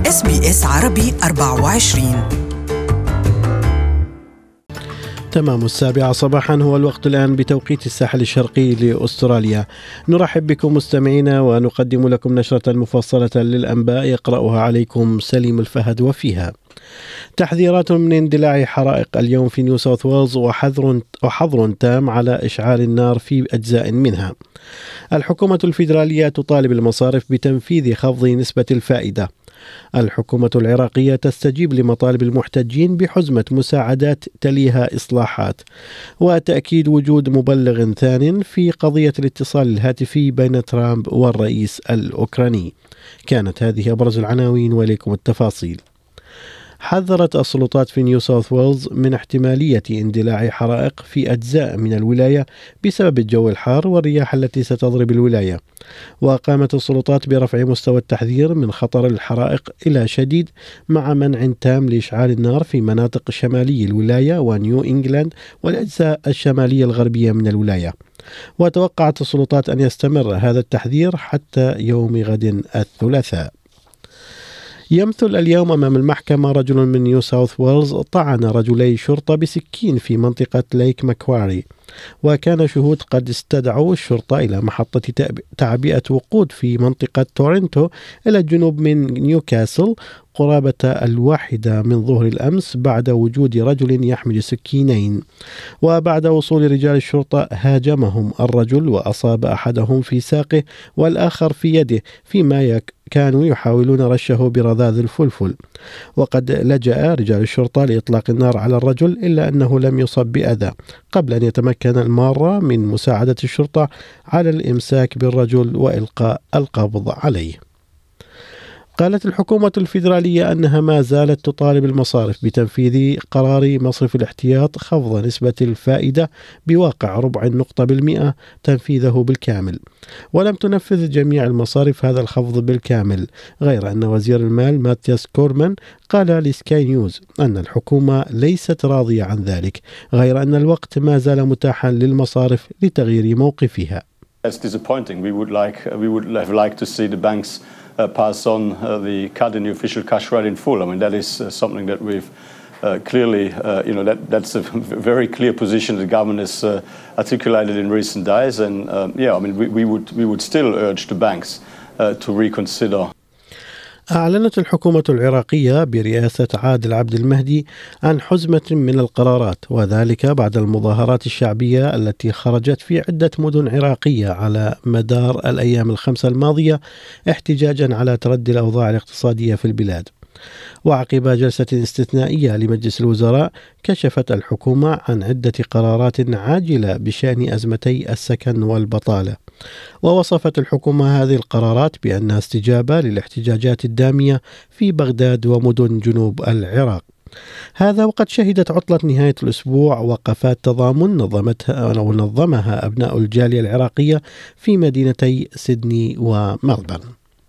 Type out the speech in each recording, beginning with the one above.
SBS عربي 24. تمام 7:00 صباحا هو الوقت الآن بتوقيت الساحل الشرقي لأستراليا. نرحب بكم مستمعينا ونقدم لكم نشرة مفصلة للأنباء يقرأها عليكم سليم الفهد. وفيها تحذيرات من اندلاع حرائق اليوم في نيو ساوث ويلز وحظر تام على إشعال النار في أجزاء منها. الحكومة الفيدرالية تطالب المصارف بتنفيذ خفض نسبة الفائدة. الحكومة العراقية تستجيب لمطالب المحتجين بحزمة مساعدات تليها إصلاحات، وتأكيد وجود مبلغ ثان في قضية الاتصال الهاتفي بين ترامب والرئيس الأوكراني. كانت هذه أبرز العناوين وليكم التفاصيل. حذرت السلطات في نيو ساوث ويلز من احتمالية اندلاع حرائق في أجزاء من الولاية بسبب الجو الحار والرياح التي ستضرب الولاية، وقامت السلطات برفع مستوى التحذير من خطر الحرائق إلى شديد مع منع تام لإشعال النار في مناطق شمالي الولاية ونيو إنجلاند والأجزاء الشمالية الغربية من الولاية. وتوقعت السلطات أن يستمر هذا التحذير حتى يوم غد الثلاثاء. يمثل اليوم أمام المحكمة رجل من نيو ساوث ويلز طعن رجلي شرطة بسكين في منطقة ليك ماكواري، وكان شهود قد استدعوا الشرطة إلى محطة تعبئة وقود في منطقة تورنتو إلى الجنوب من نيوكاسل قرابة 1 من ظهر الأمس بعد وجود رجل يحمل سكينين. وبعد وصول رجال الشرطة هاجمهم الرجل وأصاب أحدهم في ساقه والآخر في يده، فيما كانوا يحاولون رشه برذاذ الفلفل. وقد لجأ رجال الشرطة لإطلاق النار على الرجل إلا أنه لم يصب بأذى، قبل أن يتمكن المارة من مساعدة الشرطة على الإمساك بالرجل وإلقاء القبض عليه. قالت الحكومة الفيدرالية أنها ما زالت تطالب المصارف بتنفيذ قرار مصرف الاحتياط خفض نسبة الفائدة بواقع 0.1% تنفيذه بالكامل، ولم تنفذ جميع المصارف هذا الخفض بالكامل، غير أن وزير المال ماتياس كورمان قال لسكاي نيوز أن الحكومة ليست راضية عن ذلك، غير أن الوقت ما زال متاحا للمصارف لتغيير موقفها. It's disappointing. We would have liked to see the banks pass on the cut in the official cash rate in full. I mean, that is something that we've clearly, that's a very clear position the government has articulated in recent days. And we would still urge the banks to reconsider. أعلنت الحكومة العراقية برئاسة عادل عبد المهدي عن حزمة من القرارات، وذلك بعد المظاهرات الشعبية التي خرجت في عدة مدن عراقية على مدار الأيام ال5 الماضية احتجاجا على تردي الأوضاع الاقتصادية في البلاد. وعقب جلسة استثنائية لمجلس الوزراء كشفت الحكومة عن عدة قرارات عاجلة بشأن أزمتي السكن والبطالة، ووصفت الحكومة هذه القرارات بأنها استجابة للاحتجاجات الدامية في بغداد ومدن جنوب العراق. هذا وقد شهدت عطلة نهاية الأسبوع وقفات تضامن نظمها أبناء الجالية العراقية في مدينتي سيدني وملبورن.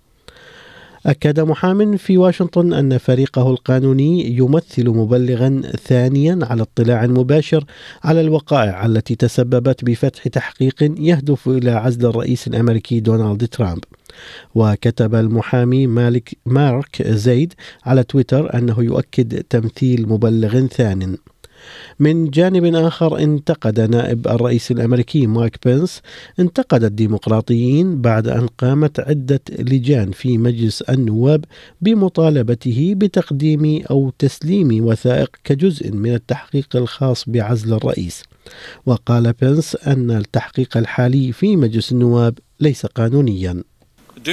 أكد محام في واشنطن أن فريقه القانوني يمثل مبلغا ثانيا على اطلاع مباشر على الوقائع التي تسببت بفتح تحقيق يهدف إلى عزل الرئيس الأمريكي دونالد ترامب. وكتب المحامي مارك زيد على تويتر أنه يؤكد تمثيل مبلغ ثان. من جانب آخر انتقد نائب الرئيس الأمريكي مايك بنس الديمقراطيين بعد أن قامت عدة لجان في مجلس النواب بمطالبته بتقديم أو تسليم وثائق كجزء من التحقيق الخاص بعزل الرئيس. وقال بنس أن التحقيق الحالي في مجلس النواب ليس قانونيا. Do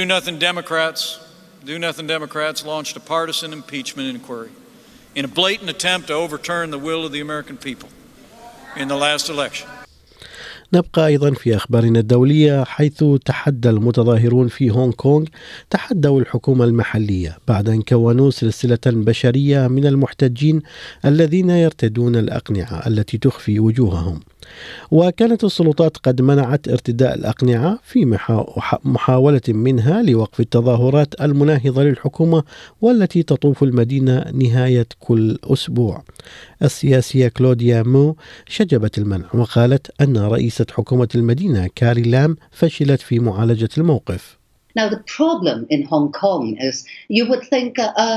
nothing Democrats launched a partisan impeachment inquiry in a blatant attempt to overturn the will of the American people in the last election. نبقى أيضا في أخبارنا الدولية، حيث تحدى المتظاهرون في هونغ كونغ تحدوا الحكومة المحلية بعد أن كونوا سلسلة بشرية من المحتجين الذين يرتدون الأقنعة التي تخفي وجوههم. وكانت السلطات قد منعت ارتداء الأقنعة في محاولة منها لوقف التظاهرات المناهضة للحكومة والتي تطوف المدينة نهاية كل أسبوع. السياسية كلوديا مو شجبت المنع وقالت أن رئيسة حكومة المدينة كاري لام فشلت في معالجة الموقف. Now, the problem in Hong Kong is you would think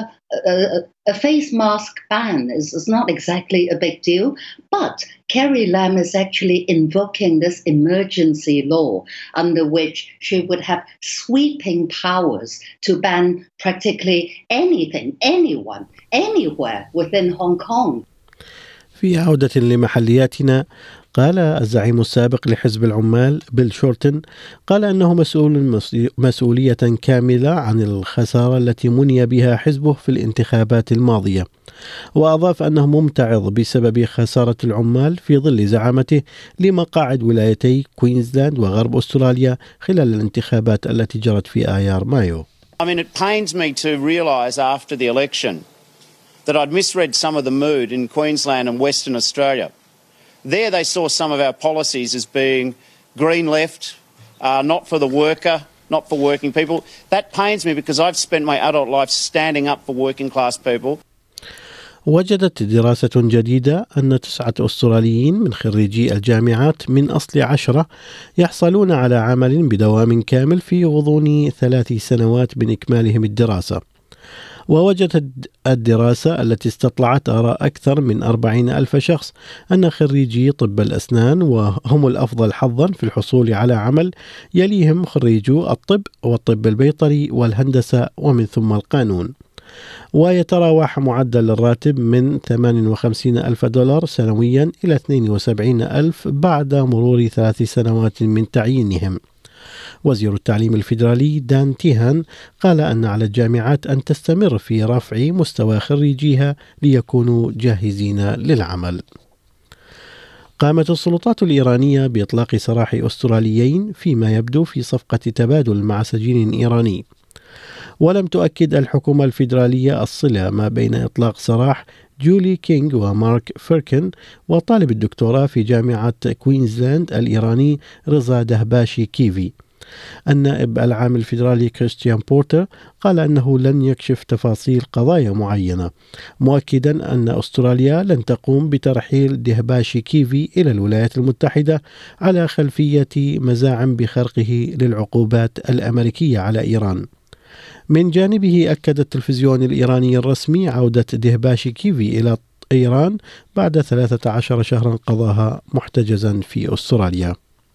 a face mask ban is not exactly a big deal, but Carrie Lam is actually invoking this emergency law under which she would have sweeping powers to ban practically anything, anyone, anywhere within Hong Kong. في عودة لمحلياتنا، قال الزعيم السابق لحزب العمال بيل شورتن قال أنه مسؤول مسؤولية كاملة عن الخسارة التي مني بها حزبه في الانتخابات الماضية، وأضاف أنه ممتعض بسبب خسارة العمال في ظل زعامته لمقاعد ولايتي كوينزلاند وغرب أستراليا خلال الانتخابات التي جرت في آيار مايو. I mean, it pains me to realise after the election that I'd misread some of the mood in Queensland and Western Australia. There they saw some of our policies as being green left, not for the worker, not for working people. That pains me because I've spent my adult life standing up for working class people. وجدت دراسة جديدة أن 9 أستراليين من خريجي الجامعات من أصل 10 يحصلون على عمل بدوام كامل في غضون 3 سنوات من إكمالهم الدراسة. ووجدت الدراسة التي استطلعت آراء أكثر من 40,000 شخص أن خريجي طب الأسنان وهم الأفضل حظا في الحصول على عمل، يليهم خريجو الطب والطب البيطري والهندسة ومن ثم القانون. ويتراوح معدل الراتب من $58,000 سنويا إلى $72,000 بعد مرور 3 سنوات من تعيينهم. وزير التعليم الفيدرالي دان تيهان قال أن على الجامعات أن تستمر في رفع مستوى خريجيها ليكونوا جاهزين للعمل. قامت السلطات الإيرانية بإطلاق سراح أستراليين فيما يبدو في صفقة تبادل مع سجين إيراني، ولم تؤكد الحكومة الفيدرالية الصلة ما بين إطلاق سراح جولي كينغ ومارك فيركن وطالب الدكتوراه في جامعة كوينزلاند الإيراني رضا دهباشي كيفي. النائب العام الفيدرالي كريستيان بورتر قال أنه لن يكشف تفاصيل قضايا معينة، مؤكدا أن أستراليا لن تقوم بترحيل دهباشي كيفي إلى الولايات المتحدة على خلفية مزاعم بخرقه للعقوبات الأمريكية على إيران. من جانبه أكد التلفزيون الإيراني الرسمي عودة دهباشي كيفي إلى إيران بعد 13 شهرا قضاها محتجزا في أستراليا.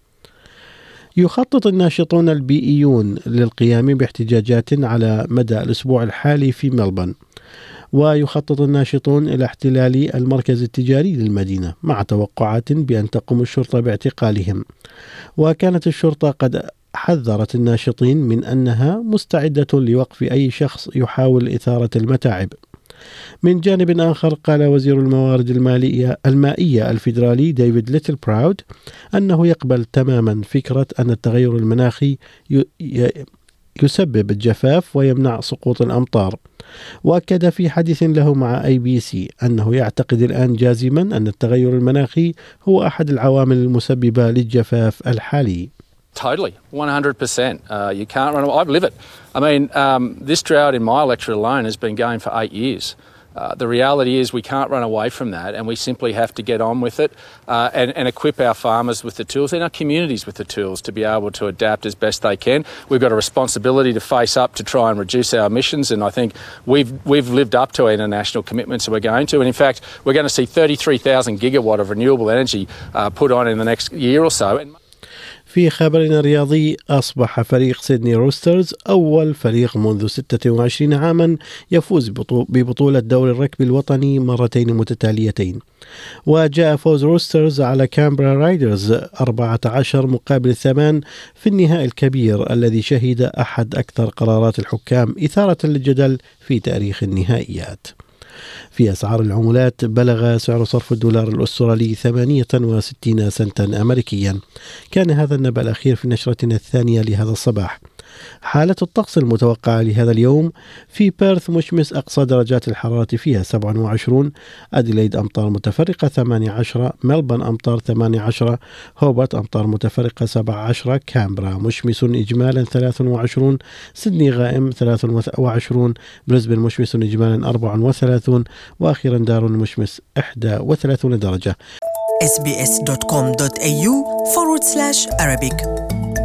يخطط الناشطون البيئيون للقيام باحتجاجات على مدى الأسبوع الحالي في ملبورن، ويخطط الناشطون إلى احتلال المركز التجاري للمدينة مع توقعات بأن تقوم الشرطة باعتقالهم. وكانت الشرطة قد حذرت الناشطين من أنها مستعدة لوقف أي شخص يحاول إثارة المتاعب. من جانب آخر قال وزير الموارد المائية الفيدرالي ديفيد ليتل براود أنه يقبل تماما فكرة أن التغير المناخي يسبب الجفاف ويمنع سقوط الأمطار. وأكد في حديث له مع ABC أنه يعتقد الآن جازما أن التغير المناخي هو أحد العوامل المسببة للجفاف الحالي. Totally, 100%. You can't run away. I live it. I mean, this drought in my electorate alone has been going for 8 years. The reality is we can't run away from that, and we simply have to get on with it and equip our farmers with the tools and our communities with the tools to be able to adapt as best they can. We've got a responsibility to face up to try and reduce our emissions, and I think we've lived up to our international commitments, and we're going to. And in fact, we're going to see 33,000 gigawatt of renewable energy put on in the next year or so. في خبرنا الرياضي، أصبح فريق سيدني روسترز أول فريق منذ 26 عاما يفوز ببطولة دوري الركبي الوطني مرتين متتاليتين. وجاء فوز روسترز على كامبرا رايدرز 14-8 في النهائي الكبير الذي شهد أحد أكثر قرارات الحكام إثارة للجدل في تاريخ النهائيات. في أسعار العملات، بلغ سعر صرف الدولار الأسترالي 68 سنتا أمريكيا. كان هذا النبأ الأخير في نشرتنا الثانية لهذا الصباح. حالة الطقس المتوقعة لهذا اليوم: في بيرث مشمس أقصى درجات الحرارة فيها 27، أديلايد أمطار متفرقة 18، ملبورن أمطار 18، هوبرت أمطار متفرقة 17، كامبرا مشمس إجمالا 23، سيدني غائم 23، بريسبن مشمس إجمالا 34، وأخيرا دارون مشمس 31 درجة. sbs.com.au/Arabic